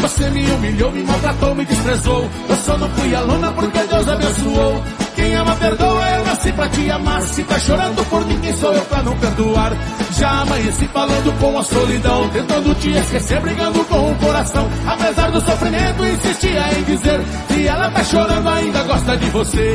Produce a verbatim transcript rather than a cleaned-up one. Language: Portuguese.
você me humilhou, me maltratou, me desprezou. Eu só não fui aluna porque Deus abençoou. Quem ama perdoa, eu nasci pra te amar. Se tá chorando por mim, quem sou eu pra não perdoar? Já amanheci falando com a solidão, tentando te esquecer, brigando com o coração. Apesar do sofrimento, insistia em dizer que ela tá chorando, ainda gosta de você.